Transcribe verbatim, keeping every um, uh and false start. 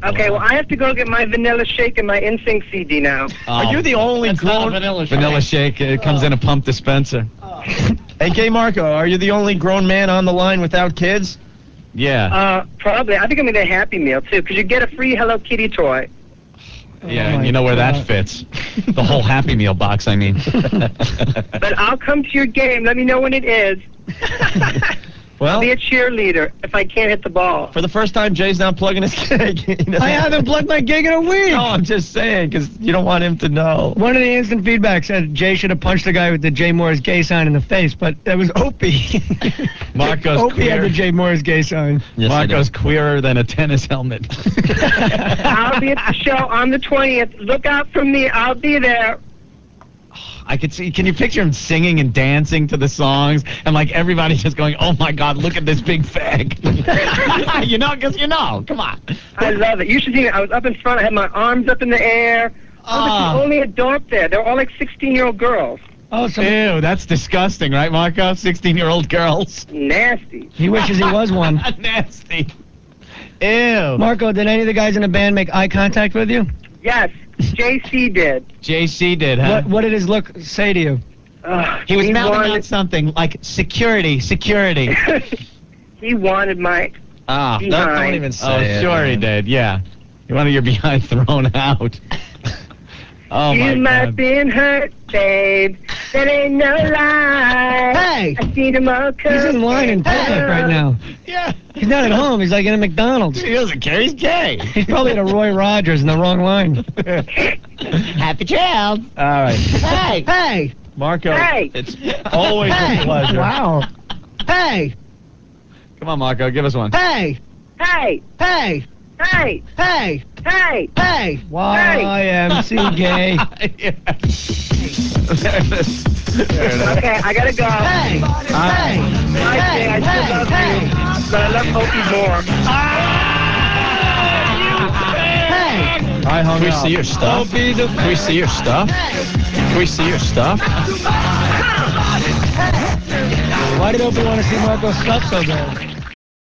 Okay, well, I have to go get my Vanilla Shake and my N Sync C D now. Oh, Are you the only that's not a grown... vanilla shake. Vanilla Shake. It comes in a pump dispenser. Hey, K. Marco, are you the only grown man on the line without kids? Yeah. Uh, probably. I think I'm going to get a Happy Meal, too, because you get a free Hello Kitty toy. Yeah, Oh and you know where God. that fits. The whole Happy Meal box, I mean. But I'll come to your game. Let me know when it is. I'll Well, be a cheerleader if I can't hit the ball. for the first time, Jay's not plugging his gig. He doesn't- I haven't plugged my gig in a week. No, I'm just saying, because you don't want him to know. One of the instant feedback said Jay should have punched the guy with the Jay Morris gay sign in the face, but that was Opie. Marco's Opie had the queer. Jay Morris gay sign. Yes, I Marco's queerer than a tennis helmet. I'll be at the show on the twentieth. Look out for me. I'll be there. I could see. Can you picture him singing and dancing to the songs, and like everybody just going, "Oh my God, look at this big fag!" You know, because you know. Come on. I love it. You should see it. I was up in front. I had my arms up in the air. I was Ah. the only adult there. They were all like sixteen-year-old girls. Oh, so Ew, that's disgusting, right, Marco? Sixteen-year-old girls. Nasty. he wishes he was one. Nasty. Ew. Marco, did any of the guys in the band make eye contact with you? Yes, J C did. J C did, huh? What What did his look say to you? Ugh, He was mouthing wanted, out something like security, security. he wanted my Ah. behind. No, don't even say Oh, it. sure he did. Yeah. He wanted your behind thrown out. Oh my you might have God. been hurt, babe. That ain't no lie. Hey! I seen them all come. He's in line in public right now. Yeah. He's not at home. He's like in a McDonald's. He doesn't care. He's gay. He's probably at a Roy Rogers in the wrong line. Happy child. All right. Hey! Hey! Marco, Hey. it's always Hey! a pleasure. Wow. Hey! Come on, Marco. Give us one. Hey! Hey, Hey! hey, Hey! hey. Hey! Y M C gay. Okay, I gotta go. Hey! Hey! Bye, Jay. I still love you, but I love Opie more. Hey! I hung Can we up. see your stuff? Can we see your stuff? Can we see your stuff? Why did Opie want to see Marco's stuff so bad?